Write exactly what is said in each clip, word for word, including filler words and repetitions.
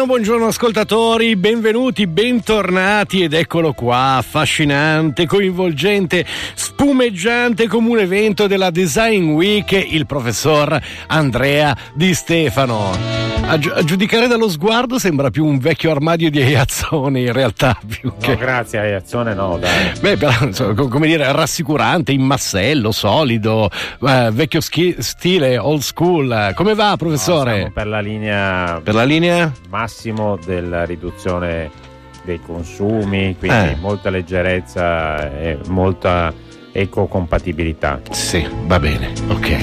Buongiorno, buongiorno ascoltatori, benvenuti, bentornati ed eccolo qua, affascinante, coinvolgente, spumeggiante come un evento della Design Week, il professor Andrea Di Stefano. A, gi- a giudicare dallo sguardo sembra più un vecchio armadio di Aiazzone in realtà. Più che... No, grazie Aiazzone, no, dai. Beh, però, insomma, come dire, rassicurante, in massello, solido, eh, vecchio schi- stile, old school. Come va, professore? No, siamo per la linea... Per la linea? Massimo della riduzione dei consumi, quindi eh. molta leggerezza e molta ecocompatibilità. Sì, va bene, ok.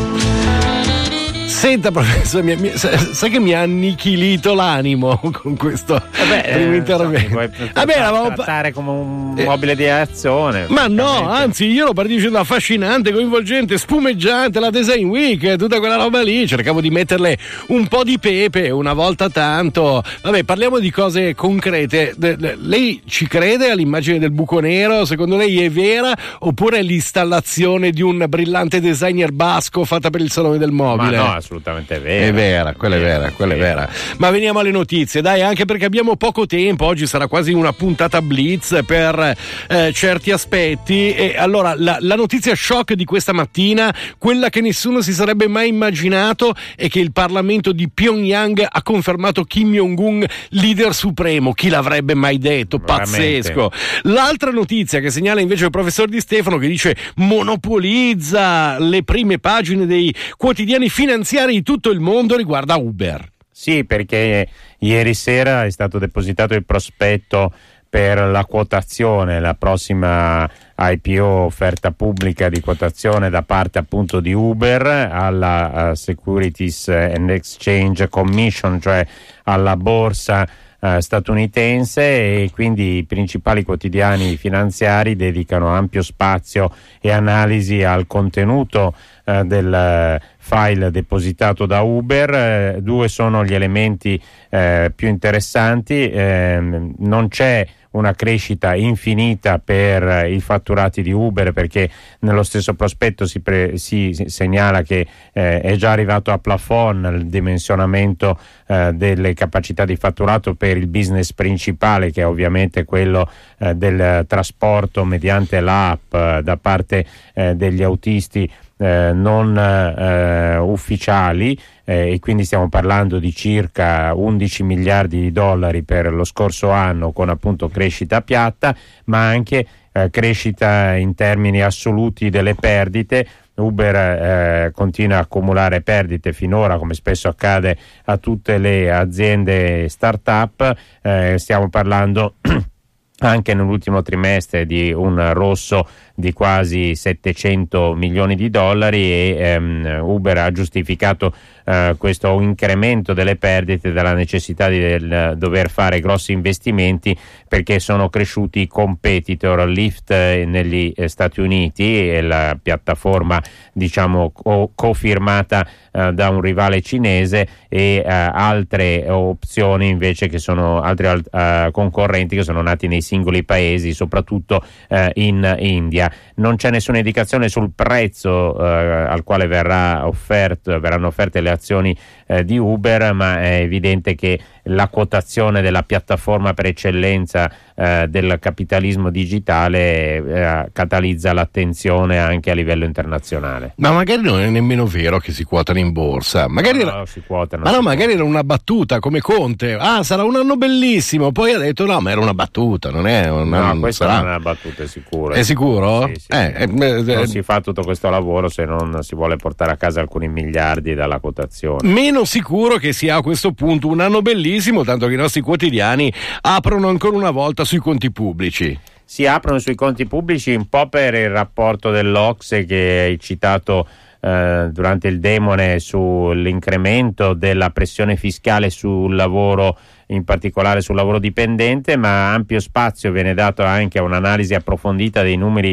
Senta professore, mi, mi, sai che mi ha annichilito l'animo con questo Vabbè, primo eh, intervento. Vabbè, Vabbè, eravamo trattare come un eh, mobile di azione. Ma no, anzi, io lo parto dicendo affascinante, coinvolgente, spumeggiante, la Design Week, tutta quella roba lì. Cercavo di metterle un po' di pepe una volta tanto. Vabbè, parliamo di cose concrete. Lei ci crede all'immagine del buco nero? Secondo lei è vera oppure è l'installazione di un brillante designer basco fatta per il Salone del Mobile? Ma no, assolutamente vera. È vera, quella è vera, quella è vera. Ma veniamo alle notizie, dai, anche perché abbiamo poco tempo. Oggi sarà quasi una puntata blitz per eh, certi aspetti. E allora la, la notizia shock di questa mattina, quella che nessuno si sarebbe mai immaginato, è che il Parlamento di Pyongyang ha confermato Kim Jong-un leader supremo. Chi l'avrebbe mai detto? Veramente. Pazzesco. L'altra notizia che segnala invece il professor Di Stefano, che dice monopolizza le prime pagine dei quotidiani finanziari di tutto il mondo, riguarda Uber. Sì, perché ieri sera è stato depositato il prospetto per la quotazione, la prossima I P O, offerta pubblica di quotazione da parte appunto di Uber alla uh, Securities and Exchange Commission, cioè alla borsa uh, statunitense, e quindi i principali quotidiani finanziari dedicano ampio spazio e analisi al contenuto uh, del uh, file depositato da Uber. Eh, due sono gli elementi eh, più interessanti. Eh, non c'è una crescita infinita per i fatturati di Uber, perché nello stesso prospetto si, pre- si segnala che eh, è già arrivato a plafond il dimensionamento eh, delle capacità di fatturato per il business principale, che è ovviamente quello eh, del trasporto mediante l'app eh, da parte eh, degli autisti Eh, non eh, ufficiali, eh, e quindi stiamo parlando di circa undici miliardi di dollari per lo scorso anno, con appunto crescita piatta, ma anche eh, crescita in termini assoluti delle perdite. Uber eh, continua a accumulare perdite finora, come spesso accade a tutte le aziende start-up. Eh, stiamo parlando anche nell'ultimo trimestre di un rosso di quasi settecento milioni di dollari, e ehm, Uber ha giustificato eh, questo incremento delle perdite dalla necessità di del, dover fare grossi investimenti, perché sono cresciuti i competitor. Lyft eh, negli eh, Stati Uniti è la piattaforma diciamo co- cofirmata eh, da un rivale cinese, e eh, altre opzioni invece che sono altri eh, concorrenti che sono nati nei singoli paesi, soprattutto eh, in India. Non c'è nessuna indicazione sul prezzo eh, al quale verrà offerto, verranno offerte le azioni eh, di Uber, ma è evidente che la quotazione della piattaforma per eccellenza eh, del capitalismo digitale eh, catalizza l'attenzione anche a livello internazionale. Ma magari non è nemmeno vero che si quotano in borsa, magari no, era... no, si quotano, ma si no, quotano. magari era una battuta come Conte. Ah, sarà un anno bellissimo. Poi ha detto no, ma era una battuta, non è una... No, questa sarà... non è una battuta, è sicuro. È sicuro? Sì, sì, eh, sì. Eh, non eh, si fa tutto questo lavoro se non si vuole portare a casa alcuni miliardi dalla quotazione. Meno sicuro che sia a questo punto un anno bellissimo, tanto che i nostri quotidiani aprono ancora una volta sui conti pubblici. Si aprono sui conti pubblici un po' per il rapporto dell'Ocse che hai citato eh, durante il demone sull'incremento della pressione fiscale sul lavoro, in particolare sul lavoro dipendente, ma ampio spazio viene dato anche a un'analisi approfondita dei numeri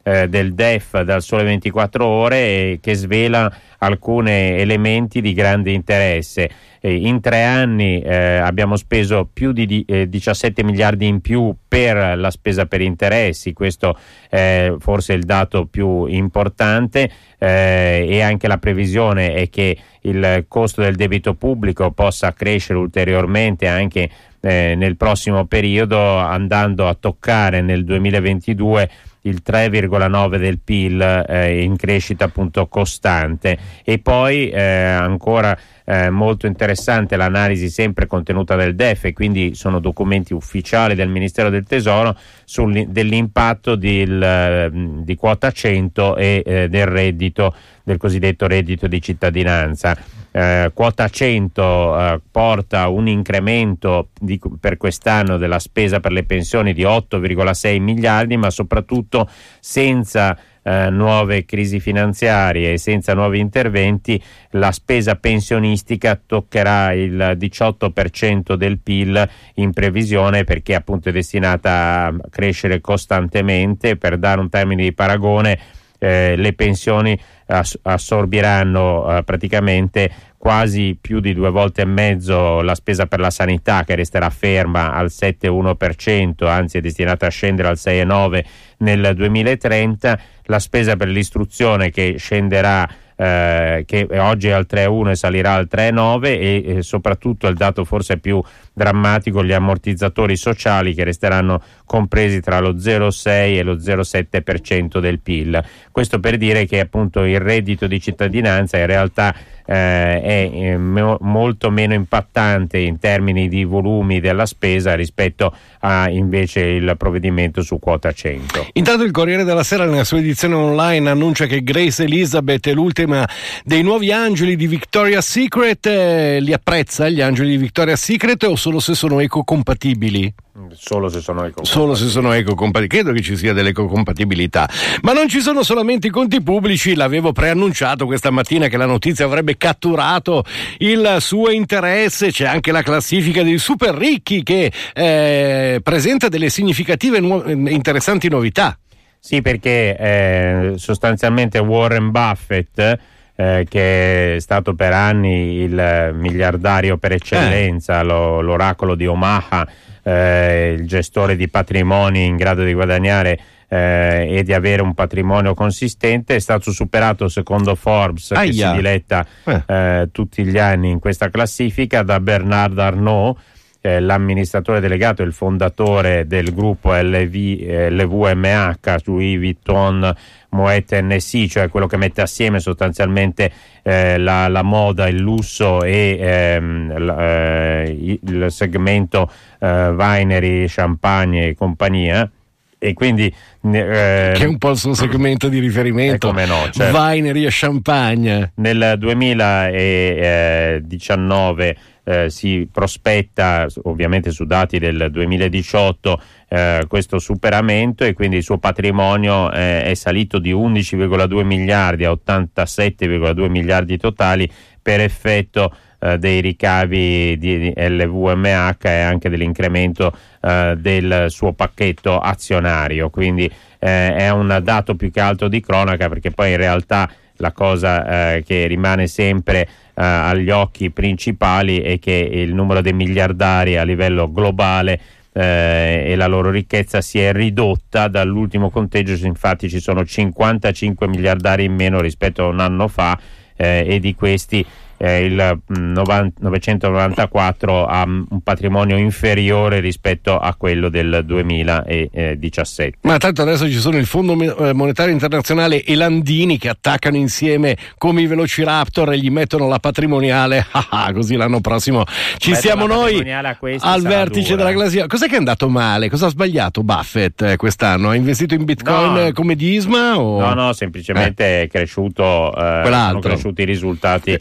eh, del D E F dal Sole ventiquattro Ore, eh, che svela alcuni elementi di grande interesse. Eh, in tre anni eh, abbiamo speso più di, di eh, diciassette miliardi in più per la spesa per interessi, questo è forse il dato più importante, eh, e anche la previsione è che il costo del debito pubblico possa crescere ulteriormente anche eh, nel prossimo periodo, andando a toccare nel duemilaventidue il tre virgola nove del P I L, eh, in crescita appunto costante. E poi eh, ancora eh, molto interessante l'analisi sempre contenuta del D E F, e quindi sono documenti ufficiali del Ministero del Tesoro sul, dell'impatto di, il, di quota cento e eh, del reddito, del cosiddetto reddito di cittadinanza. Eh, quota cento eh, porta un incremento di, per quest'anno della spesa per le pensioni di otto virgola sei miliardi, ma soprattutto senza eh, nuove crisi finanziarie e senza nuovi interventi la spesa pensionistica toccherà il diciotto per cento del P I L in previsione, perché appunto è destinata a crescere costantemente. Per dare un termine di paragone, eh, le pensioni ass- assorbiranno eh, praticamente quasi più di due volte e mezzo la spesa per la sanità, che resterà ferma al sette virgola uno per cento, anzi è destinata a scendere al sei virgola nove per cento nel duemilatrenta, la spesa per l'istruzione che scenderà, eh, che oggi è al tre virgola uno e salirà al tre virgola nove, e, e soprattutto il dato forse più drammatico, gli ammortizzatori sociali, che resteranno compresi tra lo zero virgola sei e lo zero virgola sette per cento del P I L. Questo per dire che appunto il reddito di cittadinanza in realtà eh, è eh, mo- molto meno impattante in termini di volumi della spesa rispetto a invece il provvedimento su quota cento. Intanto il Corriere della Sera nella sua edizione online annuncia che Grace Elizabeth è l'ultima dei nuovi angeli di Victoria's Secret. Eh, li apprezza gli angeli di Victoria's Secret o solo se sono ecocompatibili? Solo se sono ecocompatibili. Solo se sono ecocompatibili. Credo che ci sia dell'ecocompatibilità. Ma non ci sono solamente i conti pubblici. L'avevo preannunciato questa mattina che la notizia avrebbe catturato il suo interesse. C'è anche la classifica dei super ricchi che eh, presenta delle significative nu- interessanti novità. Sì, perché eh, sostanzialmente Warren Buffett, Eh, che è stato per anni il miliardario per eccellenza, eh. lo, l'oracolo di Omaha, eh, il gestore di patrimoni in grado di guadagnare eh, e di avere un patrimonio consistente, è stato superato secondo Forbes, Aia. che si diletta eh. Eh, tutti gli anni in questa classifica, da Bernard Arnault, eh, l'amministratore delegato e il fondatore del gruppo L V M H, Louis Vuitton Moet Hennessy, cioè quello che mette assieme sostanzialmente eh, la, la moda, il lusso e ehm, l, eh, il segmento eh, winery, champagne e compagnia. E quindi eh, che è un po' il suo segmento di riferimento, come no, certo. Winery e champagne. Nel duemiladiciannove eh, si prospetta, ovviamente su dati del duemiladiciotto, eh, questo superamento, e quindi il suo patrimonio eh, è salito di undici virgola due miliardi a ottantasette virgola due miliardi totali, per effetto Uh, dei ricavi di L V M H e anche dell'incremento uh, del suo pacchetto azionario. Quindi eh, è un dato più che altro di cronaca, perché poi in realtà la cosa eh, che rimane sempre uh, agli occhi principali è che il numero dei miliardari a livello globale eh, e la loro ricchezza si è ridotta dall'ultimo conteggio. Infatti ci sono cinquantacinque miliardari in meno rispetto a un anno fa, eh, e di questi Eh, il novecentonovantaquattro ha un patrimonio inferiore rispetto a quello del duemiladiciassette. Ma tanto adesso ci sono il Fondo Monetario Internazionale e Landini che attaccano insieme come i Velociraptor e gli mettono la patrimoniale. Ah, così l'anno prossimo ci siamo noi al vertice dura. della classifica. Cos'è che è andato male? Cosa ha sbagliato Buffett eh, quest'anno? Ha investito in Bitcoin no. come Disma? O... No, no, semplicemente eh. è cresciuto, eh, sono cresciuti i risultati. Eh beh,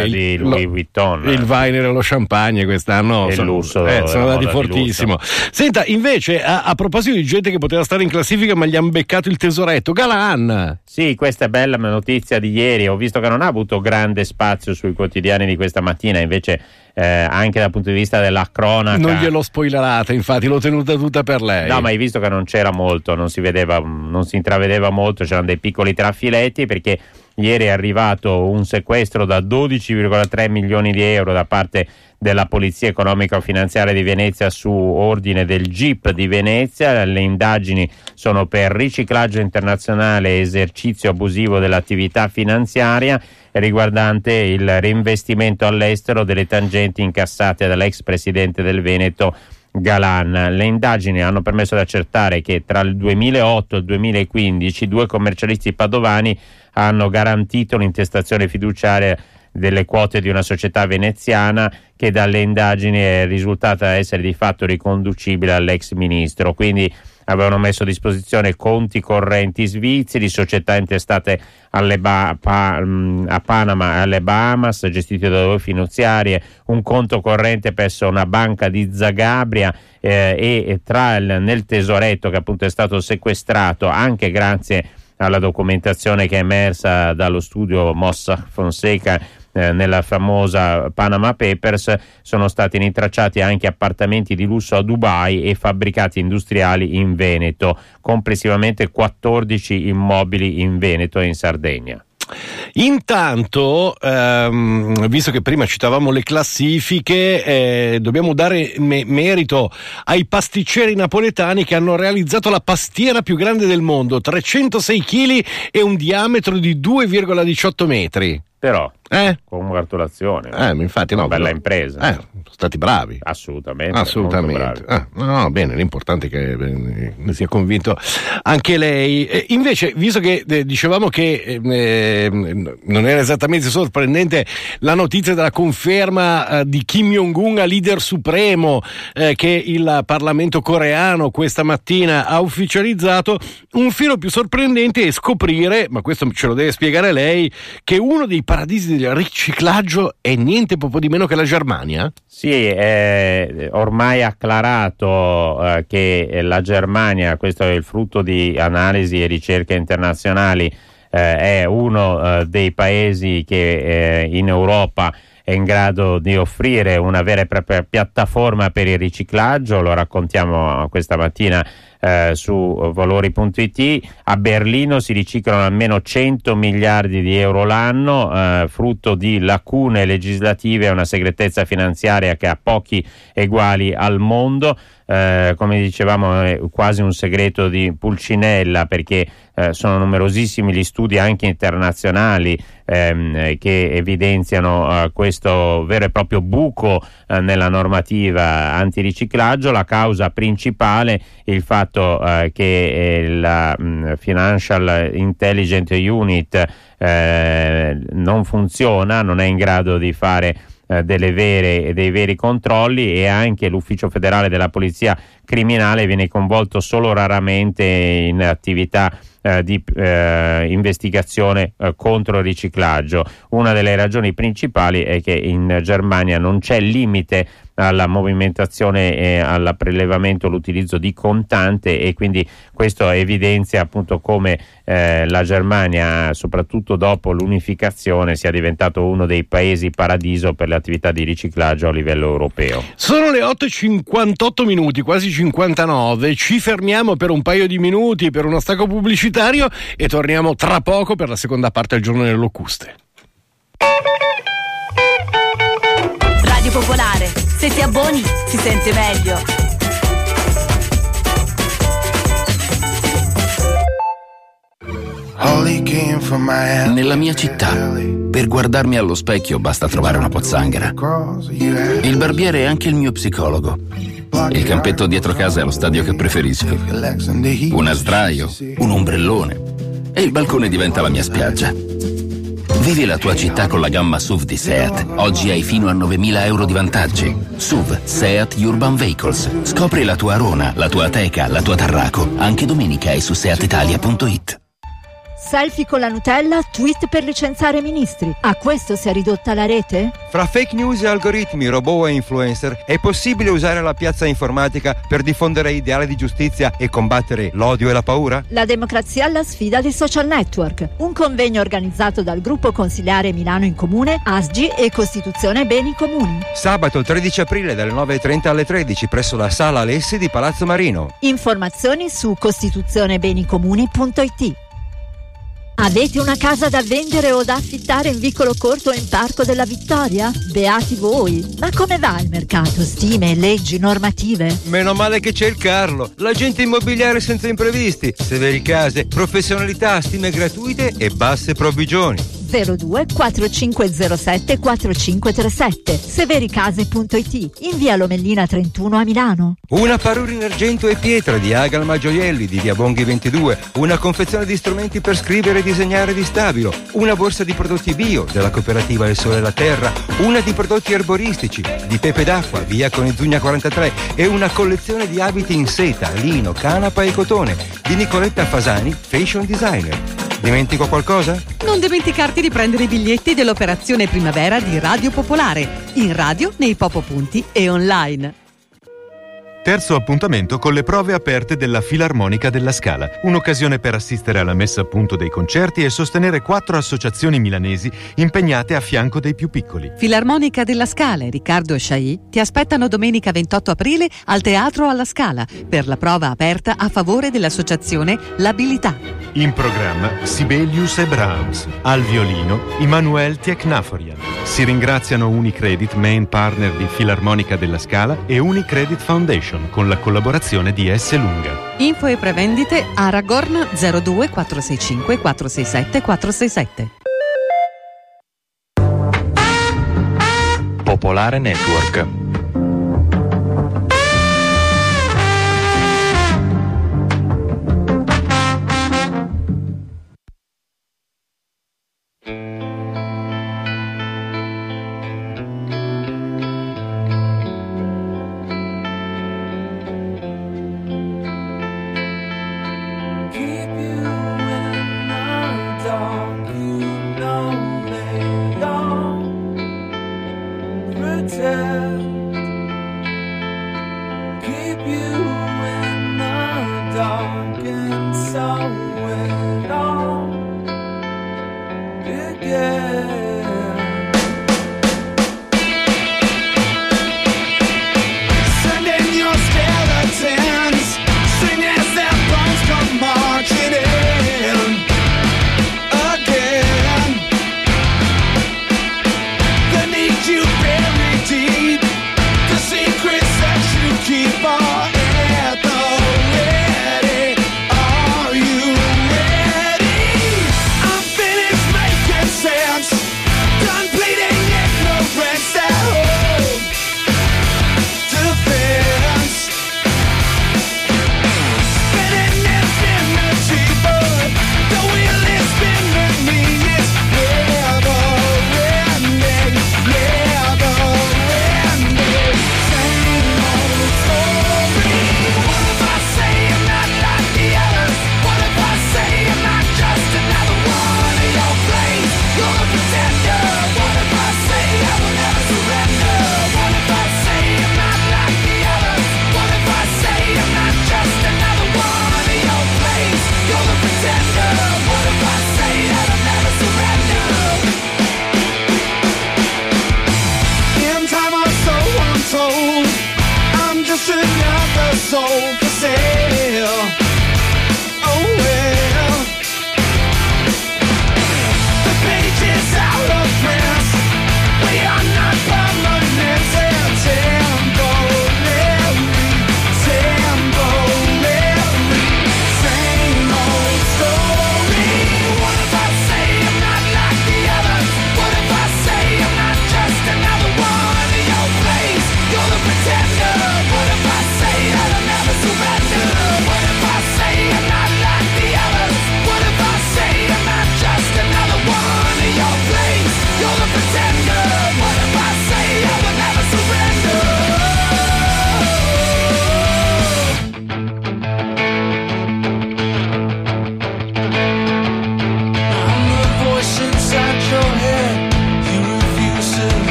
beh, di Louis lo, Vuitton. Il Weiner e lo champagne quest'anno il sono, lusso, eh, sono andati fortissimo. Senta, invece, a, a proposito di gente che poteva stare in classifica ma gli hanno beccato il tesoretto, Galan. Sì, questa è bella notizia di ieri. Ho visto che non ha avuto grande spazio sui quotidiani di questa mattina, invece eh, anche dal punto di vista della cronaca. Non gliel'ho spoilerata, infatti l'ho tenuta tutta per lei. No, ma hai visto che non c'era molto, non si vedeva, non si intravedeva molto, c'erano dei piccoli trafiletti, perché ieri è arrivato un sequestro da dodici virgola tre milioni di euro da parte della Polizia Economico-Finanziaria di Venezia su ordine del G I P di Venezia. Le indagini sono per riciclaggio internazionale e esercizio abusivo dell'attività finanziaria riguardante il reinvestimento all'estero delle tangenti incassate dall'ex presidente del Veneto Galan. Le indagini hanno permesso di accertare che tra il duemilaotto e il duemilaquindici due commercialisti padovani hanno garantito l'intestazione fiduciaria delle quote di una società veneziana che dalle indagini è risultata essere di fatto riconducibile all'ex ministro. Quindi avevano messo a disposizione conti correnti svizzeri, società intestate alle ba- pa- a Panama e alle Bahamas, gestite da due finanziarie, un conto corrente presso una banca di Zagabria eh, e tra il, nel tesoretto, che appunto è stato sequestrato anche grazie alla documentazione che è emersa dallo studio Mossack Fonseca eh, nella famosa Panama Papers, sono stati rintracciati anche appartamenti di lusso a Dubai e fabbricati industriali in Veneto, complessivamente quattordici immobili in Veneto e in Sardegna. Intanto, ehm, visto che prima citavamo le classifiche, eh, dobbiamo dare me- merito ai pasticceri napoletani che hanno realizzato la pastiera più grande del mondo, trecentosei chili e un diametro di due virgola diciotto metri. Però, eh? congratulazioni. Eh, infatti, no, una bella però, impresa. Eh, sono stati bravi. Assolutamente. Assolutamente. Ah, no, bene, l'importante è che eh, ne sia convinto anche lei. Eh, invece, visto che eh, dicevamo che eh, non era esattamente sorprendente la notizia della conferma eh, di Kim Jong-un a leader supremo eh, che il Parlamento coreano questa mattina ha ufficializzato, un filo più sorprendente è scoprire, ma questo ce lo deve spiegare lei, che uno dei paradisi del riciclaggio è niente poco di meno che la Germania? Sì, è ormai acclarato eh, che la Germania, questo è il frutto di analisi e ricerche internazionali, eh, è uno eh, dei paesi che eh, in Europa è in grado di offrire una vera e propria piattaforma per il riciclaggio. Lo raccontiamo questa mattina eh, su valori punto it. A Berlino si riciclano almeno cento miliardi di euro l'anno, eh, frutto di lacune legislative e una segretezza finanziaria che ha pochi eguali al mondo. Eh, come dicevamo, è quasi un segreto di Pulcinella, perché eh, sono numerosissimi gli studi anche internazionali ehm, che evidenziano eh, questo vero e proprio buco eh, nella normativa antiriciclaggio. La causa principale è il fatto eh, che eh, la mh, Financial Intelligence Unit eh, non funziona, non è in grado di fare delle vere, dei veri controlli, e anche l'Ufficio federale della polizia criminale viene coinvolto solo raramente in attività eh, di eh, investigazione eh, contro il riciclaggio. Una delle ragioni principali è che in Germania non c'è limite alla movimentazione e al prelevamento, l'utilizzo di contante, e quindi questo evidenzia appunto come eh, la Germania, soprattutto dopo l'unificazione, sia diventato uno dei paesi paradiso per le attività di riciclaggio a livello europeo. Sono le otto e cinquantotto minuti, quasi cinquantanove, ci fermiamo per un paio di minuti per uno stacco pubblicitario e torniamo tra poco per la seconda parte del Giorno delle Locuste. Radio Popolare, se ti abboni si sente meglio. Nella mia città, per guardarmi allo specchio basta trovare una pozzanghera. Il barbiere è anche il mio psicologo. Il campetto dietro casa è lo stadio che preferisco. Una sdraio, un ombrellone, e il balcone diventa la mia spiaggia. Vivi la tua città con la gamma S U V di Seat. Oggi hai fino a novemila euro di vantaggi. S U V, Seat Urban Vehicles. Scopri la tua Arona, la tua Ateca, la tua Tarraco. Anche domenica è su seat italia punto it. selfie con la Nutella, tweet per licenziare ministri. A questo si è ridotta la rete? Fra fake news e algoritmi, robot e influencer, è possibile usare la piazza informatica per diffondere ideali di giustizia e combattere l'odio e la paura? La democrazia alla sfida dei social network. Un convegno organizzato dal gruppo consiliare Milano in Comune, A S G I e Costituzione Beni Comuni. Sabato tredici aprile dalle nove e trenta alle tredici presso la Sala Alessi di Palazzo Marino. Informazioni su costituzionebenicomuni punto it. Avete una casa da vendere o da affittare in Vicolo Corto o in Parco della Vittoria? Beati voi! Ma come va il mercato? Stime, leggi, normative? Meno male che c'è il Carlo, l'agente immobiliare senza imprevisti, severi case, professionalità, stime gratuite e basse provvigioni. zero due quattro cinque zero sette quattro cinque tre sette severicase punto it, in via Lomellina trentuno a Milano. Una parure in argento e pietra di Agalma Gioielli di via Bonghi ventidue, una confezione di strumenti per scrivere e disegnare di Stabilo, una borsa di prodotti bio della cooperativa Il Sole e la Terra, una di prodotti erboristici di Pepe d'Acqua via Conizugna quarantatré e una collezione di abiti in seta, lino, canapa e cotone di Nicoletta Fasani, fashion designer. Dimentico qualcosa? Non dimenticarti di prendere i biglietti dell'operazione primavera di Radio Popolare, in radio, nei Popopunti e online. Terzo appuntamento con le prove aperte della Filarmonica della Scala, un'occasione per assistere alla messa a punto dei concerti e sostenere quattro associazioni milanesi impegnate a fianco dei più piccoli. Filarmonica della Scala e Riccardo Chailly ti aspettano domenica ventotto aprile al Teatro alla Scala per la prova aperta a favore dell'associazione L'Abilità. In programma Sibelius e Brahms, al violino Immanuel Tieknaforian. Si ringraziano Unicredit, main partner di Filarmonica della Scala, e Unicredit Foundation con la collaborazione di S. Lunga. Info e prevendite a Aragorn zero due quattro sei cinque quattro sei sette quattro sei sette. Popolare Network.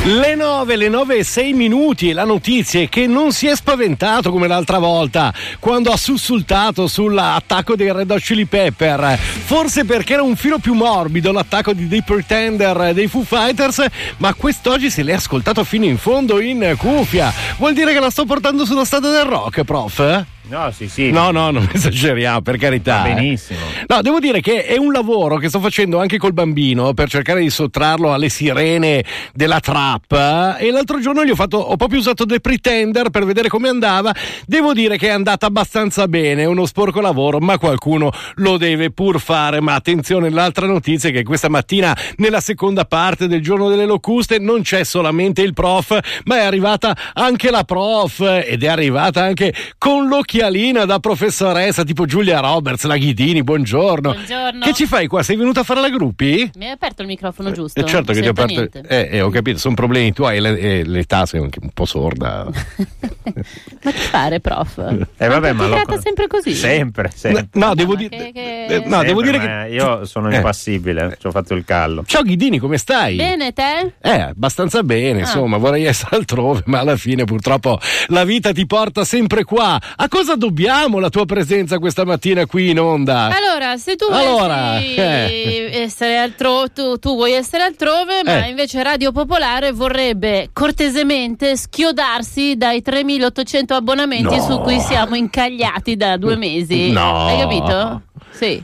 Le nove, le nove e sei minuti, e la notizia è che non si è spaventato come l'altra volta quando ha sussultato sull'attacco dei Red Hot Chili Pepper, forse perché era un filo più morbido l'attacco di The Pretender dei Foo Fighters, ma quest'oggi se l'è ascoltato fino in fondo in cuffia. Vuol dire che la sto portando sulla strada del rock, prof? No, sì, sì. No, no, non esageriamo, per carità. Va benissimo. Eh. No, devo dire che è un lavoro che sto facendo anche col bambino per cercare di sottrarlo alle sirene della trap. E l'altro giorno gli ho fatto, ho proprio usato The Pretender per vedere come andava. Devo dire che è andata abbastanza bene, è uno sporco lavoro, ma qualcuno lo deve pur fare. Ma attenzione, l'altra notizia è che questa mattina, nella seconda parte del Giorno delle Locuste, non c'è solamente il prof, ma è arrivata anche la prof, ed è arrivata anche con l'occhialina da professoressa tipo Giulia Roberts, la Ghidini. Buongiorno. Buongiorno. Che ci fai qua? Sei venuta a fare la gruppi? Mi hai aperto il microfono giusto? Eh, certo che ti ho aperto. Niente. Eh, eh, ho capito, sono problemi tuoi, le, eh, l'età sei anche un po' sorda. Ma che fare, prof? Eh, vabbè, ma ti lo... tratta sempre così? Sempre, sempre. No, no devo ma dire che- che- eh, no, Sempre, devo dire ma che io sono Eh. impassibile, ci ho fatto il callo. Ciao Ghidini, come stai? Bene, te? Eh, abbastanza bene, Ah. insomma, vorrei essere altrove, ma alla fine purtroppo la vita ti porta sempre qua. A cosa dobbiamo la tua presenza questa mattina qui in onda? Allora, se tu Allora, vuoi eh. essere altrove, tu, tu vuoi essere altrove, ma Eh. invece Radio Popolare vorrebbe cortesemente schiodarsi dai tremilaottocento abbonamenti No. su cui siamo incagliati da due mesi. No. Hai capito? Sì.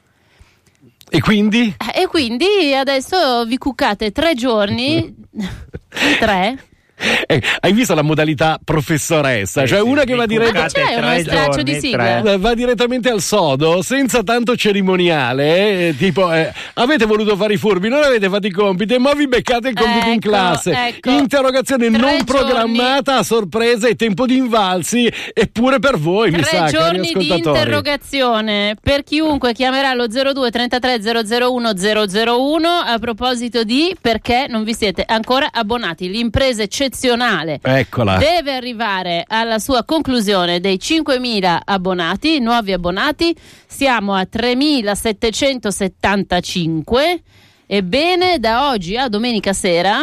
E quindi? E quindi adesso vi cuccate tre giorni, tre. Eh, hai visto la modalità professoressa? Sì, cioè sì, una che mi va diretta, cuccate. C'è uno tre straccio giorni, di sigla? tre. va direttamente al sodo, senza tanto cerimoniale, eh, tipo eh, avete voluto fare i furbi, non avete fatto i compiti, ma vi beccate il compito in Ecco, classe. ecco. Interrogazione Tre non giorni. programmata, a sorpresa e tempo di invalsi, eppure per voi, mi Tre sa, cari giorni di ascoltatori. interrogazione per chiunque chiamerà lo zero due trentatré zero zero uno zero zero uno a proposito di perché non vi siete ancora abbonati. L'impresa eccezionale Eccola. deve arrivare alla sua conclusione dei cinquemila abbonati, nuovi abbonati. Siamo a tremilasettecentosettantacinque. Ebbene, da oggi a domenica sera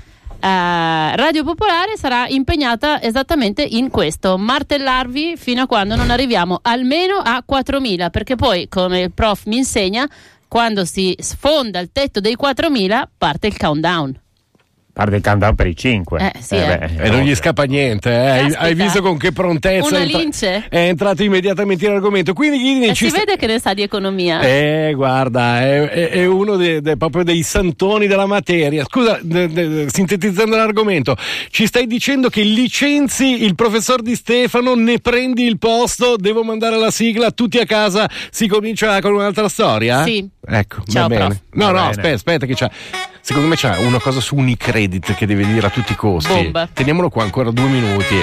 Uh, Radio Popolare sarà impegnata esattamente in questo, martellarvi fino a quando non arriviamo almeno a quattromila, perché poi, come il prof mi insegna, quando si sfonda il tetto dei quattromila parte il countdown. Parte il countdown per i cinque. Eh, sì, eh. E non gli scappa niente, eh. hai, Caspita. hai visto con che prontezza Una è, entra- lince? è entrato immediatamente in argomento. Quindi Ghidini E ci si sta- vede che ne sa di economia. Eh, guarda, è, è- è uno dei, dei- proprio dei santoni della materia. Scusa, de- de- sintetizzando l'argomento, ci stai dicendo che licenzi il professor Di Stefano, ne prendi il posto, devo mandare la sigla, tutti a casa, si comincia con un'altra storia? Sì. Ecco, Ciao, va bene. prof. No, Va no, bene. aspetta, aspetta che c'ha. Secondo me c'ha una cosa su Unicredit che deve dire a tutti i costi. Bomba. Teniamolo qua ancora due minuti.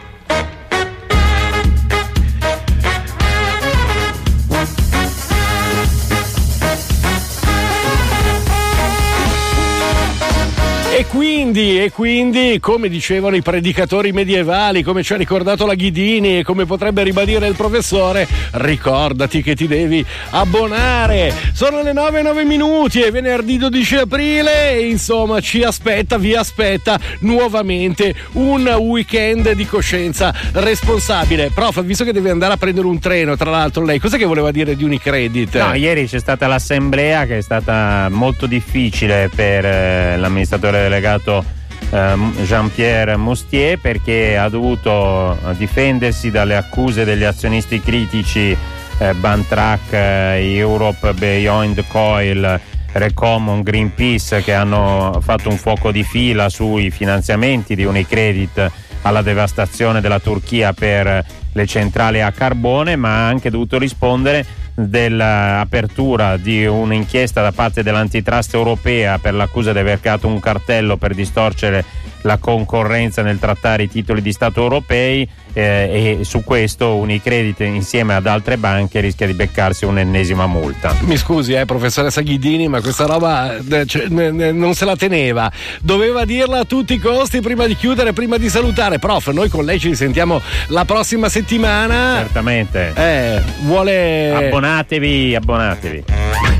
E quindi, e quindi, come dicevano i predicatori medievali, come ci ha ricordato la Ghidini e come potrebbe ribadire il professore, ricordati che ti devi abbonare. Sono le nove e nove minuti, è venerdì dodici aprile e insomma ci aspetta, vi aspetta nuovamente un weekend di coscienza responsabile. Prof, visto che deve andare a prendere un treno, tra l'altro lei, cos'è che voleva dire di Unicredit? No, ieri c'è stata l'assemblea che è stata molto difficile per eh, l'amministratore delegato eh, Jean-Pierre Moustier, perché ha dovuto difendersi dalle accuse degli azionisti critici eh, Bantrack, eh, Europe Beyond Coil, Recomon, Greenpeace, che hanno fatto un fuoco di fila sui finanziamenti di Unicredit alla devastazione della Turchia per le centrali a carbone, ma ha anche dovuto rispondere dell'apertura di un'inchiesta da parte dell'antitrust europea per l'accusa di aver creato un cartello per distorcere la concorrenza nel trattare i titoli di Stato europei, eh, e su questo Unicredit insieme ad altre banche rischia di beccarsi un'ennesima multa. Mi scusi, eh, professoressa Ghidini, ma questa roba eh, cioè, ne- ne- non se la teneva. Doveva dirla a tutti i costi prima di chiudere, prima di salutare. Prof, noi con lei ci risentiamo la prossima settimana. Certamente. Eh, vuole... Abbonatevi, abbonatevi.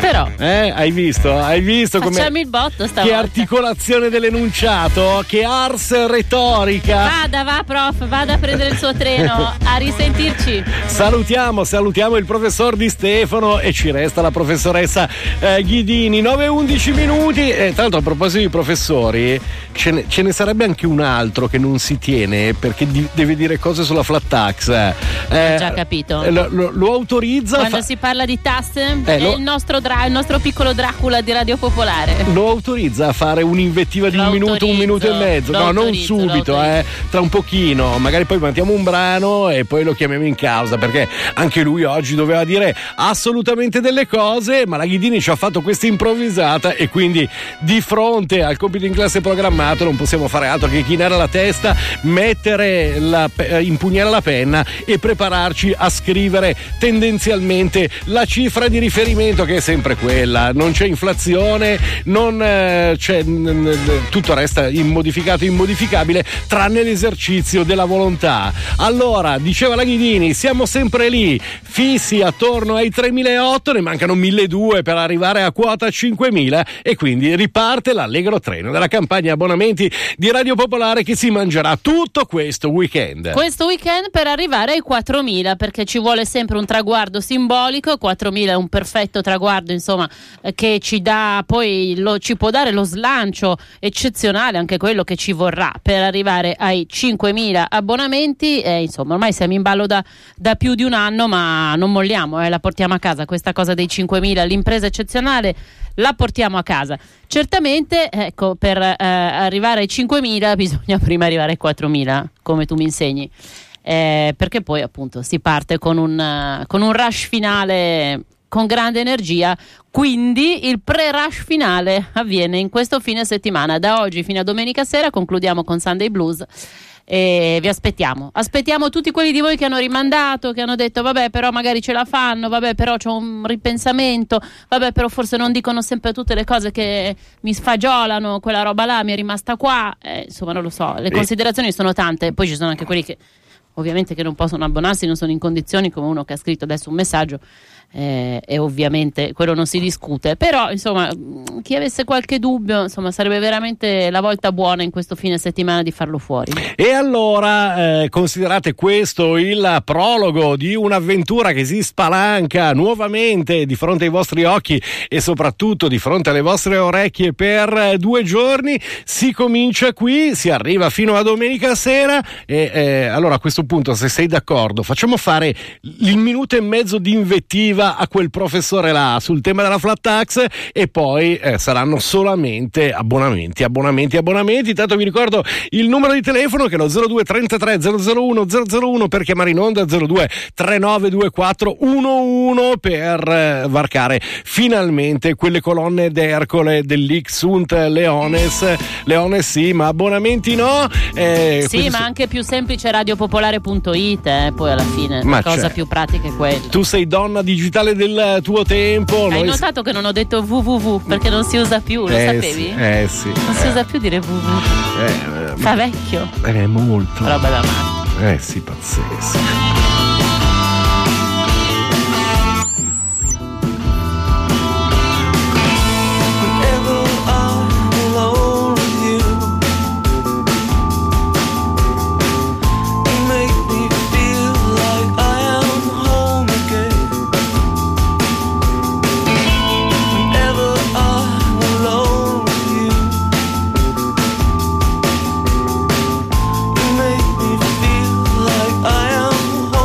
Però eh, hai visto? Hai visto come facciamo il botto stavolta. Che articolazione dell'enunciato, che ars retorica. Vada, va prof, vada a prendere il suo treno. A risentirci. Salutiamo, salutiamo il professor Di Stefano e ci resta la professoressa eh, Ghidini. nove e undici minuti. E tra l'altro, a proposito di professori, ce ne, ce ne sarebbe anche un altro che non si tiene perché di, deve dire cose sulla flat tax. Eh, Ho già capito. Lo, lo, lo autorizza. Quando fa... si parla di tasse, eh, è lo... il nostro, dra- il nostro piccolo Dracula di Radio Popolare. Lo autorizza a fare un'invettiva di Lo un minuto, un minuto e mezzo. No, non subito, eh, tra un pochino. Magari poi mandiamo un brano e poi lo chiamiamo in causa, perché anche lui oggi doveva dire assolutamente delle cose, ma la Ghidini ci ha fatto questa improvvisata e quindi di fronte al compito in classe programmato non possiamo fare altro che chinare la testa, mettere la, impugnare la penna e prepararci a scrivere tendenzialmente la cifra di riferimento, che è sempre quella. Non c'è inflazione, non eh, c'è n- n- tutto resta immodificato, immodificabile, tranne l'esercizio della volontà. Allora, diceva la Ghidini, siamo sempre lì, fissi attorno ai tremilaotto, ne mancano milleduecento per arrivare a quota cinquemila e quindi riparte l'allegro treno della campagna abbonamenti di Radio Popolare che si mangerà tutto questo weekend. Questo weekend per arrivare ai quattromila, perché ci vuole sempre un traguardo simbolico. quattromila è un perfetto traguardo, insomma, che ci dà poi lo, ci può dare lo slancio eccezionale, anche quello che ci vorrà per arrivare ai cinquemila abbonamenti. E insomma, ormai siamo in ballo da, da più di un anno, ma non molliamo, eh, la portiamo a casa questa cosa dei cinquemila, l'impresa eccezionale la portiamo a casa. Certamente, ecco, per eh, arrivare ai cinquemila bisogna prima arrivare ai quattromila, come tu mi insegni, eh, perché poi appunto si parte con un, uh, con un rush finale con grande energia. Quindi il pre-rush finale avviene in questo fine settimana, da oggi fino a domenica sera. Concludiamo con Sunday Blues e vi aspettiamo aspettiamo tutti quelli di voi che hanno rimandato, che hanno detto vabbè però magari ce la fanno, vabbè però c'ho un ripensamento, vabbè però forse non dicono sempre tutte le cose che mi sfagiolano, quella roba là mi è rimasta qua, eh, insomma non lo so, le considerazioni sono tante. Poi ci sono anche quelli che ovviamente che non possono abbonarsi, non sono in condizioni, come uno che ha scritto adesso un messaggio, eh, e ovviamente quello non si discute. Però insomma, chi avesse qualche dubbio, insomma, sarebbe veramente la volta buona in questo fine settimana di farlo fuori. E allora eh, considerate questo il prologo di un'avventura che si spalanca nuovamente di fronte ai vostri occhi e soprattutto di fronte alle vostre orecchie per due giorni. Si comincia qui, si arriva fino a domenica sera e eh, allora a questo punto, se sei d'accordo, facciamo fare il minuto e mezzo di invettiva a quel professore là sul tema della flat tax e poi eh, saranno solamente abbonamenti, abbonamenti, abbonamenti. Tanto vi ricordo il numero di telefono che è lo zero due trentatré zero zero uno zero zero uno per chiamare in onda, zero due trentanove ventiquattro undici per eh, varcare finalmente quelle colonne d'Ercole dell'X sunt Leones. Leones sì, ma abbonamenti no. Eh, sì, ma anche più semplice radio popolare punto it, eh, poi alla fine ma la cosa c'è. più pratica è quella. Tu sei donna digitale del tuo tempo. Hai noi... notato che non ho detto www perché non si usa più, lo eh, sapevi? Sì, eh sì. Non si usa più dire www. Eh, Fa vecchio. Eh, molto. Roba da male. Eh sì, pazzesco. Make me feel like I am home.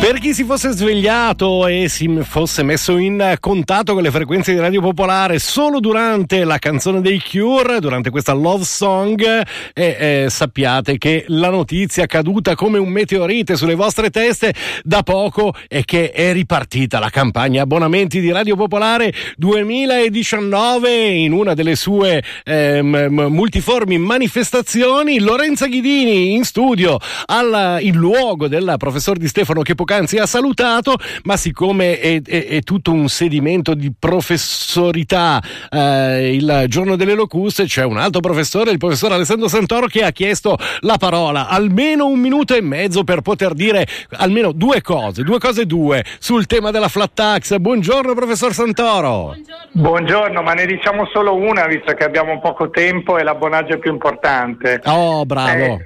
Per chi si fosse svegliato e si fosse messo in contatto con le frequenze di Radio Popolare solo durante la canzone dei Cure, durante questa love song, eh, eh, sappiate che la notizia caduta come un meteorite sulle vostre teste da poco è che è ripartita la campagna abbonamenti di Radio Popolare duemiladiciannove in una delle sue eh, multiformi manifestazioni. Lorenza Ghidini in studio al, in luogo del professor Di Stefano che poc'anzi ha salutato, ma siccome è, è, è tutto un sedimento di professorità eh, il giorno delle locuste, c'è un altro professore, il professor Alessandro Santoro, che ha chiesto la parola, almeno un minuto e mezzo per poter dire almeno due cose, due cose due sul tema della flat tax. Buongiorno professor Santoro. Buongiorno. Buongiorno, ma ne diciamo solo una visto che abbiamo poco tempo e l'abbonaggio è più importante. Oh, bravo. Eh,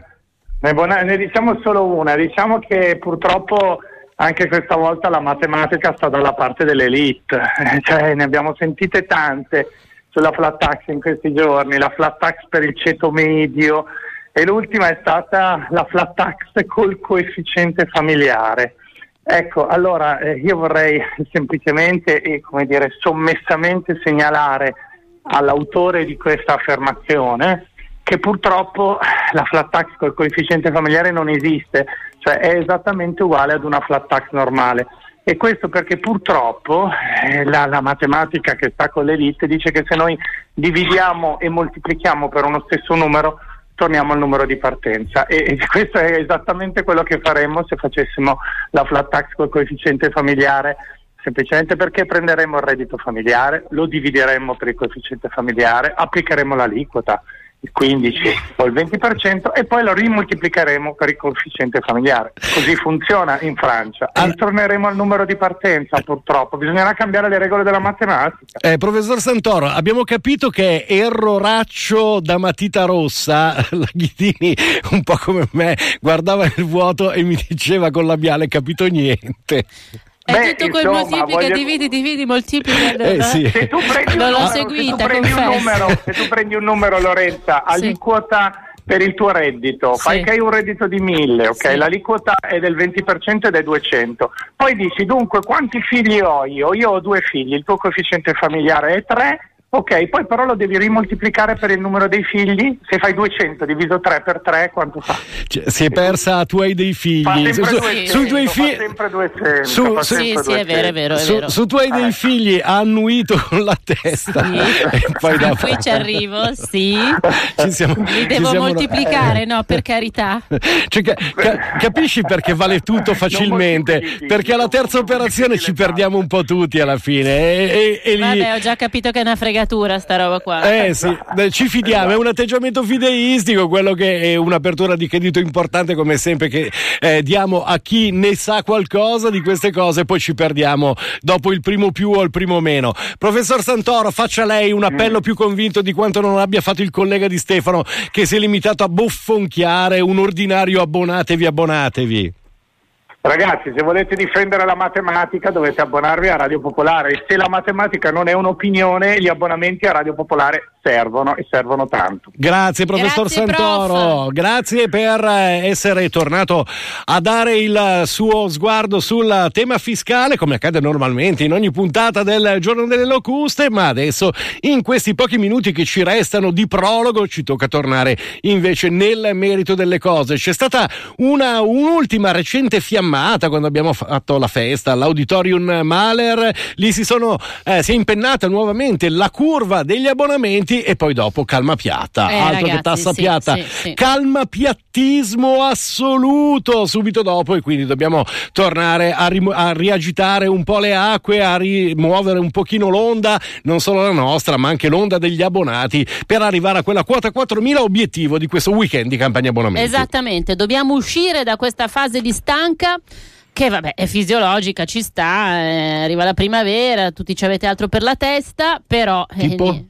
ne, ne diciamo solo una, diciamo che purtroppo anche questa volta la matematica sta dalla parte dell'elite, cioè ne abbiamo sentite tante sulla flat tax in questi giorni, la flat tax per il ceto medio e l'ultima è stata la flat tax col coefficiente familiare. Ecco, allora eh, io vorrei semplicemente e come dire sommessamente segnalare all'autore di questa affermazione che purtroppo la flat tax col coefficiente familiare non esiste, cioè è esattamente uguale ad una flat tax normale, e questo perché purtroppo eh, la, la matematica che sta con l'elite dice che se noi dividiamo e moltiplichiamo per uno stesso numero torniamo al numero di partenza, e, e questo è esattamente quello che faremmo se facessimo la flat tax col coefficiente familiare, semplicemente perché prenderemo il reddito familiare, lo divideremo per il coefficiente familiare, applicheremo l'aliquota, il quindici o il venti per cento, e poi lo rimoltiplicheremo per il coefficiente familiare. Così funziona in Francia. E ritorneremo al numero di partenza, purtroppo. Bisognerà cambiare le regole della matematica. Eh, professor Santoro, abbiamo capito che erroraccio da matita rossa, la Ghidini, un po' come me, guardava il vuoto e mi diceva con labiale, capito niente. È Beh, tutto quel insomma, moltiplica, voglio... dividi, dividi, moltiplica. Eh, sì. Se tu prendi non un l'ho numero, seguita, se tu prendi un numero, se tu prendi un numero, Lorenza, Sì. aliquota per il tuo reddito, Sì. fai che hai un reddito di mille, ok? Sì. L'aliquota è del venti per cento ed è duecento. Poi dici, dunque, quanti figli ho io? Io ho due figli, il tuo coefficiente familiare è tre. Ok, poi però lo devi rimoltiplicare per il numero dei figli. Se fai duecento diviso tre per tre, quanto fa? Cioè, si è persa, tu hai dei figli. Fa sempre Su, duecento, sui tuoi fa figli. sempre duecento, Su- fa su- sempre Sì, sì, è vero, è vero, è Su, vero. su tu hai dei figli, ha annuito con la testa. Sì. E poi dopo... Qui ci arrivo, sì. Ci siamo, Li ci devo siamo- moltiplicare, no, per carità. Cioè, ca- ca- capisci perché vale tutto facilmente? moltiplichi, Perché alla terza non operazione ci moltiplichi le perdiamo un po' tutti alla fine. E, e- e lì... Vabbè, ho già capito che è una fregatura sta roba qua. Eh sì, beh, ci fidiamo, è un atteggiamento fideistico, quello che è un'apertura di credito importante come sempre che eh, diamo a chi ne sa qualcosa di queste cose, poi ci perdiamo dopo il primo più o il primo meno. Professor Santoro, faccia lei un appello più convinto di quanto non abbia fatto il collega Di Stefano, che si è limitato a boffonchiare un ordinario abbonatevi, abbonatevi. Ragazzi, se volete difendere la matematica dovete abbonarvi a Radio Popolare. Se la matematica non è un'opinione, gli abbonamenti a Radio Popolare servono e servono tanto. Grazie professor Grazie, Santoro, prof. grazie per essere tornato a dare il suo sguardo sul tema fiscale, come accade normalmente in ogni puntata del Giorno delle Locuste, ma adesso in questi pochi minuti che ci restano di prologo ci tocca tornare invece nel merito delle cose. C'è stata una un'ultima recente fiammata quando abbiamo fatto la festa all'Auditorium Mahler, lì si sono eh, si è impennata nuovamente la curva degli abbonamenti e poi dopo calma piatta, Eh, altro ragazzi, che tassa sì, piatta, sì, sì. calma piattismo assoluto subito dopo, e quindi dobbiamo tornare a, rim- a riagitare un po' le acque, a rimuovere un pochino l'onda, non solo la nostra ma anche l'onda degli abbonati, per arrivare a quella quota quattromila obiettivo di questo weekend di campagna abbonamenti. Esattamente, dobbiamo uscire da questa fase di stanca che vabbè è fisiologica, ci sta, eh, arriva la primavera, tutti ci avete altro per la testa, però eh, Tipo? ni-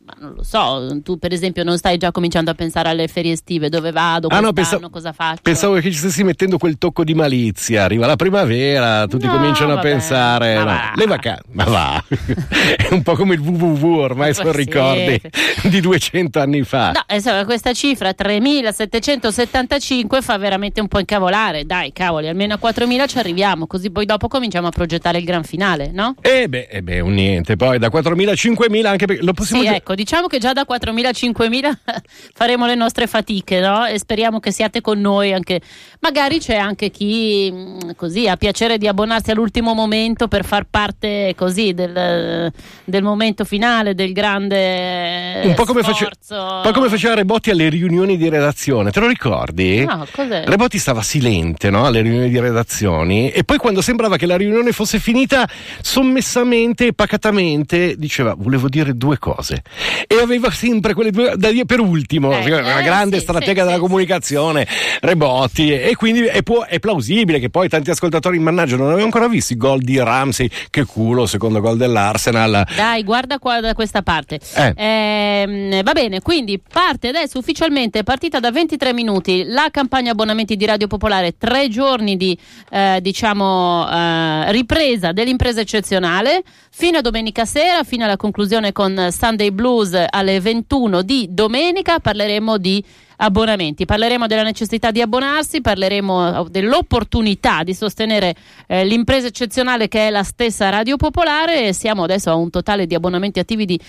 Ma non lo so, tu per esempio non stai già cominciando a pensare alle ferie estive, dove vado, ah, no, pensa- cosa faccio? Pensavo che ci stessi mettendo quel tocco di malizia, arriva la primavera, tutti no, cominciano vabbè, a pensare, ma no, va. le vacanze, ma va, è un po' come il vu vu vu, ormai sono Sì. ricordi di duecento anni fa. No, insomma, questa cifra tremilasettecentosettantacinque fa veramente un po' incavolare, dai cavoli, almeno a quattromila ci arriviamo, così poi dopo cominciamo a progettare il gran finale, no? E beh, eh beh, un niente, poi da quattromila a cinquemila anche perché lo possiamo Sì, già- ecco, diciamo che già da quattromila a cinquemila faremo le nostre fatiche, no? E speriamo che siate con noi anche. Magari c'è anche chi mh, così ha piacere di abbonarsi all'ultimo momento per far parte così del, del momento finale, del grande un po' come, face- sforzo. un po' come faceva Rebotti alle riunioni di redazione, te lo ricordi? No, cos'è? Rebotti stava silente, no? Alle riunioni di redazioni e poi quando sembrava che la riunione fosse finita sommessamente e pacatamente diceva volevo dire due cose e aveva sempre quelle due da dire per ultimo, Eh, una eh, grande sì, stratega sì, della sì, comunicazione, Rebotti, e quindi è, può, è plausibile che poi tanti ascoltatori, mannaggia, non avevo ancora visto i gol di Ramsey, che culo, secondo gol dell'Arsenal. Dai, guarda qua da questa parte. Eh. Ehm, va bene, quindi parte adesso ufficialmente, è partita da ventitré minuti la campagna abbonamenti di Radio Popolare, tre giorni di eh, diciamo eh, ripresa dell'impresa eccezionale fino a domenica sera, fino alla conclusione con Sunday Blues alle ventuno di domenica. Parleremo di abbonamenti, parleremo della necessità di abbonarsi, parleremo dell'opportunità di sostenere eh, l'impresa eccezionale che è la stessa Radio Popolare. Siamo adesso a un totale di abbonamenti attivi di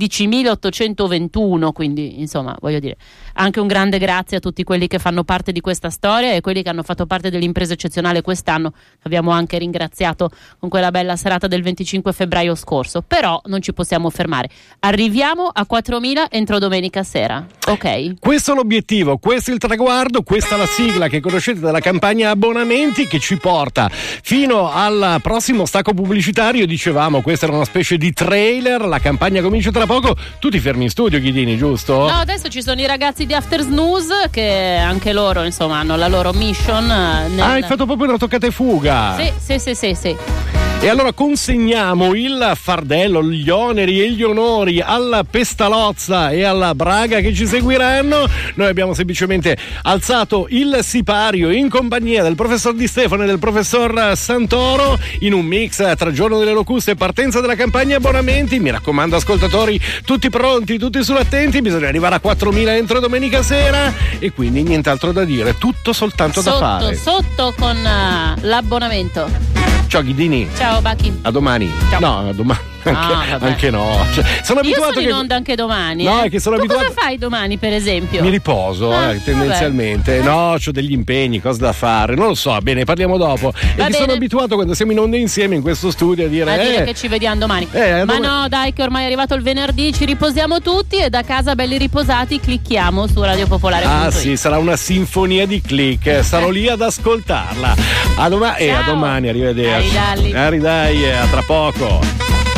sedicimilaottocentoventuno, quindi insomma voglio dire anche un grande grazie a tutti quelli che fanno parte di questa storia e quelli che hanno fatto parte dell'impresa eccezionale quest'anno, che abbiamo anche ringraziato con quella bella serata del venticinque febbraio scorso. Però non ci possiamo fermare, arriviamo a quattromila entro domenica sera, ok? Questo è l'obiettivo, questo è il traguardo, questa è la sigla che conoscete dalla campagna abbonamenti che ci porta fino al prossimo stacco pubblicitario. Dicevamo, questa era una specie di trailer, la campagna comincia tra poco. Tu ti fermi in studio, Ghidini, giusto? No, adesso ci sono i ragazzi di After Snooze che anche loro insomma hanno la loro mission eh, nel... Ah, hai fatto proprio una toccata e fuga. Sì, sì, sì, sì, sì. E allora consegniamo il fardello, gli oneri e gli onori alla Pestalozza e alla Braga che ci seguiranno. Noi abbiamo semplicemente alzato il sipario in compagnia del professor Di Stefano e del professor Santoro in un mix tra Giorno delle Locuste e partenza della campagna abbonamenti. Mi raccomando, ascoltatori, tutti pronti, tutti sull'attenti, bisogna arrivare a quattromila entro domenica sera e quindi nient'altro da dire, tutto soltanto Sotto, da fare. sotto con uh, l'abbonamento. Ciao Ghidini. Ciao Bacchi. A domani. Ciao. No, a domani. Anche, Ah, vabbè. anche no. Cioè, sono Io abituato sono che in onda anche domani. No, eh. è che sono tu abituato- cosa fai domani, per esempio? mi riposo, Ah, eh, tendenzialmente. vabbè. No, ho degli impegni, cose da fare. Non lo so, bene, parliamo dopo. E Va che bene. sono abituato quando siamo in onda insieme in questo studio a dire, A dire eh, che ci vediamo domani. Eh, a Ma dom- no, dai, che ormai è arrivato il venerdì, ci riposiamo tutti e da casa belli riposati clicchiamo su Radio Popolare. Ah sì, sarà una sinfonia di click, sarò lì ad ascoltarla. A domani, eh, a Ciao. domani, arrivederci. Aridalli. Aridai, a tra poco.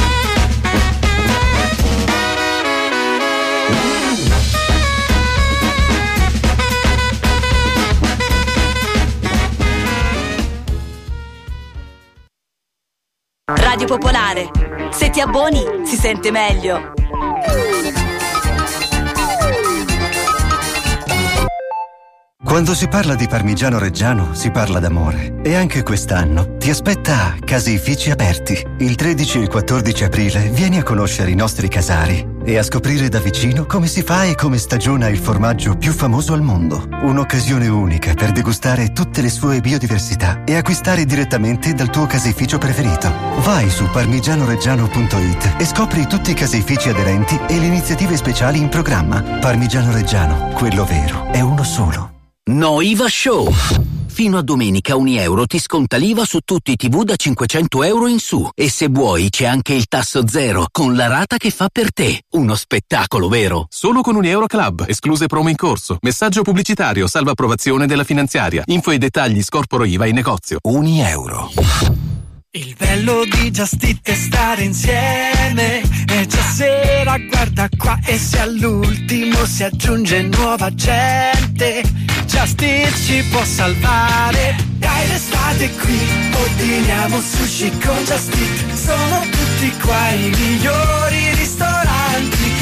Radio Popolare. Se ti abboni, si sente meglio. Quando si parla di Parmigiano Reggiano si parla d'amore. E anche quest'anno ti aspetta a Caseifici Aperti. Il tredici e il quattordici aprile vieni a conoscere i nostri casari e a scoprire da vicino come si fa e come stagiona il formaggio più famoso al mondo. Un'occasione unica per degustare tutte le sue biodiversità e acquistare direttamente dal tuo caseificio preferito. Vai su parmigianoreggiano punto it e scopri tutti i caseifici aderenti e le iniziative speciali in programma. Parmigiano Reggiano, quello vero, è uno solo. No I V A Show. Fino a domenica un euro ti sconta l'I V A su tutti i tivù da cinquecento euro in su. E se vuoi c'è anche il tasso zero con la rata che fa per te. Uno spettacolo, vero? Solo con un Euro Club. Escluse promo in corso. Messaggio pubblicitario. Salva approvazione della finanziaria. Info e dettagli scorporo I V A in negozio. Uni euro. Il bello di Just Eat è stare insieme. È già sera, guarda qua, e se all'ultimo si aggiunge nuova gente, Just Eat ci può salvare. Dai, l'estate qui, ordiniamo sushi con Just Eat. Sono tutti qua i migliori ristoranti. Sai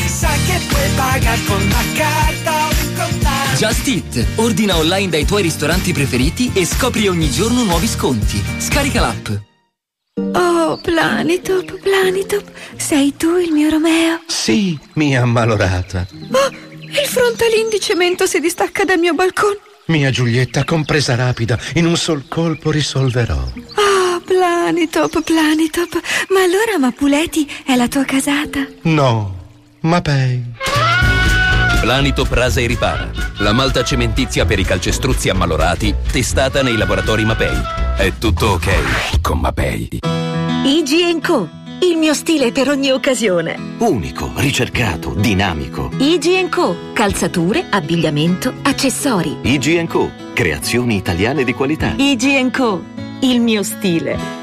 che puoi pagare con la carta o in contanti. Just Eat, ordina online dai tuoi ristoranti preferiti e scopri ogni giorno nuovi sconti. Scarica l'app. Oh, Planitop, Planitop, sei tu il mio Romeo? Sì, mia ammalorata. Oh, il frontalin di cemento si distacca dal mio balcone. Mia Giulietta, compresa rapida, in un sol colpo risolverò. Oh, Planitop, Planitop, ma allora Mapuleti è la tua casata? No, Mapei. Planitop rasa e ripara. La malta cementizia per i calcestruzzi ammalorati, testata nei laboratori Mapei. È tutto ok con Mapei. I G and Co, il mio stile per ogni occasione. Unico, ricercato, dinamico. I G and Co, calzature, abbigliamento, accessori. I G and Co, creazioni italiane di qualità. I G and Co, il mio stile.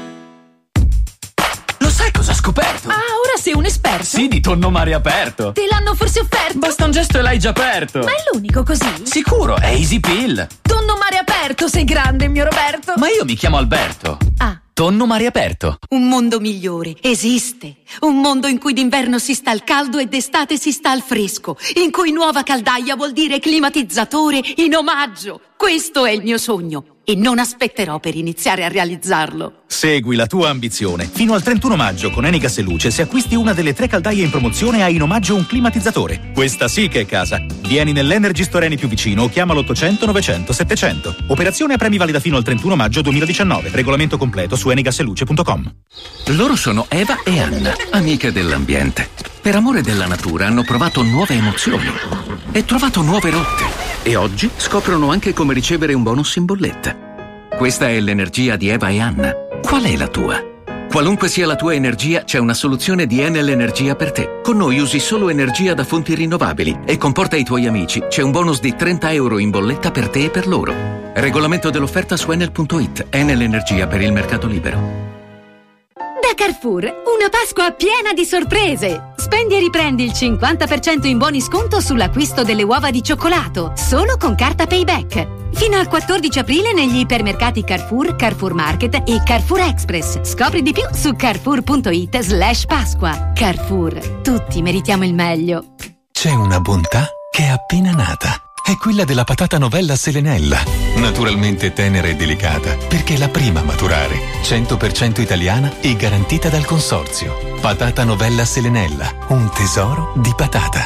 Lo sai cosa ho scoperto? Ah, ora sei un esperto? Sì, di tonno mare aperto. Te l'hanno forse offerto? Basta un gesto e l'hai già aperto. Ma è l'unico così? Sicuro, è Easy Pill. Tonno mare aperto, sei grande, mio Roberto. Ma io mi chiamo Alberto. Ah. Tonno mare aperto. Un mondo migliore esiste. Un mondo in cui d'inverno si sta al caldo e d'estate si sta al fresco. In cui nuova caldaia vuol dire climatizzatore in omaggio. Questo è il mio sogno e non aspetterò per iniziare a realizzarlo. Segui la tua ambizione. Fino al trentuno maggio con Enigas e Luce, se acquisti una delle tre caldaie in promozione, hai in omaggio un climatizzatore. Questa sì che è casa. Vieni nell'Energy Store Eni più vicino o chiama l'ottocento novecento settecento. Operazione a premi valida fino al trentuno maggio duemiladiciannove. Regolamento completo su enigaseluce punto com. Loro sono Eva e Anna, amiche dell'ambiente. Per amore della natura hanno provato nuove emozioni e trovato nuove rotte. E oggi scoprono anche come ricevere un bonus in bolletta. Questa è l'energia di Eva e Anna. Qual è la tua? Qualunque sia la tua energia, c'è una soluzione di Enel Energia per te. Con noi usi solo energia da fonti rinnovabili e comporta i tuoi amici. C'è un bonus di trenta euro in bolletta per te e per loro. Regolamento dell'offerta su enel punto it. Enel Energia per il mercato libero. Da Carrefour, una Pasqua piena di sorprese! Spendi e riprendi il cinquanta per cento in buoni sconto sull'acquisto delle uova di cioccolato, solo con carta Payback. Fino al quattordici aprile negli ipermercati Carrefour, Carrefour Market e Carrefour Express. Scopri di più su carrefour punto it slash Pasqua. Carrefour, tutti meritiamo il meglio. C'è una bontà che è appena nata. È quella della patata novella Selenella, naturalmente tenera e delicata, perché è la prima a maturare, cento per cento italiana e garantita dal consorzio. Patata novella Selenella, un tesoro di patata.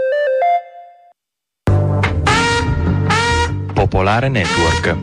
Popolare Network.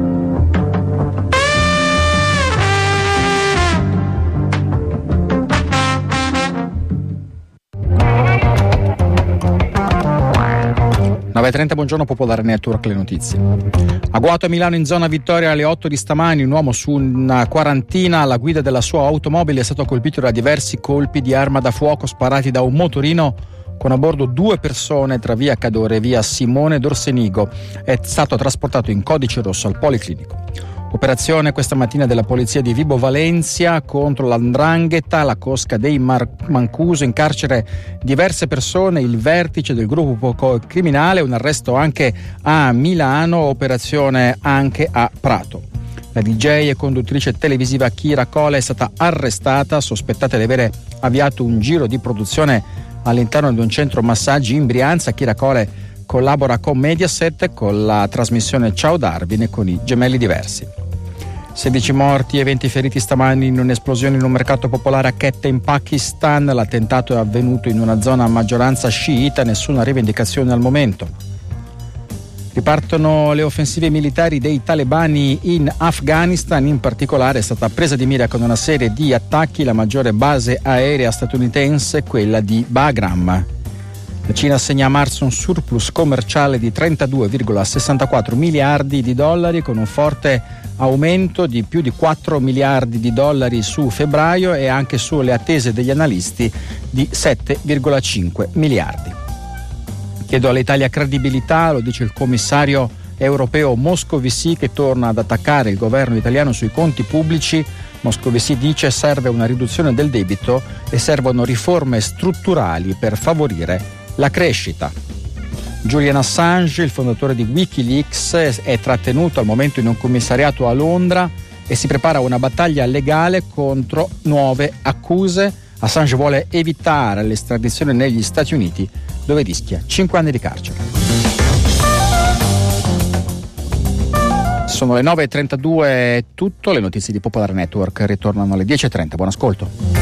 nove e trenta, buongiorno Popolare Network, le notizie. Agguato a Milano in zona Vittoria alle otto di stamani, un uomo su una quarantina alla guida della sua automobile è stato colpito da diversi colpi di arma da fuoco sparati da un motorino con a bordo due persone tra via Cadore e via Simone d'Orsenigo. È stato trasportato in codice rosso al Policlinico. Operazione questa mattina della polizia di Vibo Valencia contro l'Andrangheta, la cosca dei Mar- Mancuso, in carcere diverse persone, il vertice del gruppo criminale, un arresto anche a Milano, operazione anche a Prato. La D J e conduttrice televisiva Kira Cole è stata arrestata, sospettata di avere avviato un giro di produzione all'interno di un centro massaggi in Brianza. Kira Cole collabora con Mediaset, con la trasmissione Ciao Darwin e con i Gemelli Diversi. sedici morti e venti feriti stamani in un'esplosione in un mercato popolare a Quetta in Pakistan. L'attentato è avvenuto in una zona a maggioranza sciita, nessuna rivendicazione al momento. Ripartono le offensive militari dei talebani in Afghanistan, in particolare è stata presa di mira con una serie di attacchi la maggiore base aerea statunitense, quella di Bagram. La Cina assegna a marzo un surplus commerciale di trentadue virgola sessantaquattro miliardi di dollari, con un forte aumento di più di quattro miliardi di dollari su febbraio e anche sulle attese degli analisti di sette virgola cinque miliardi. Chiedo all'Italia credibilità, lo dice il commissario europeo Moscovici, che torna ad attaccare il governo italiano sui conti pubblici. Moscovici dice serve una riduzione del debito e servono riforme strutturali per favorire la crescita. Julian Assange, il fondatore di Wikileaks, è trattenuto al momento in un commissariato a Londra e si prepara una battaglia legale contro nuove accuse. Assange vuole evitare l'estradizione negli Stati Uniti, dove rischia cinque anni di carcere. Sono le nove e trentadue, tutto, le notizie di Popolare Network ritornano alle dieci e trenta. Buon ascolto.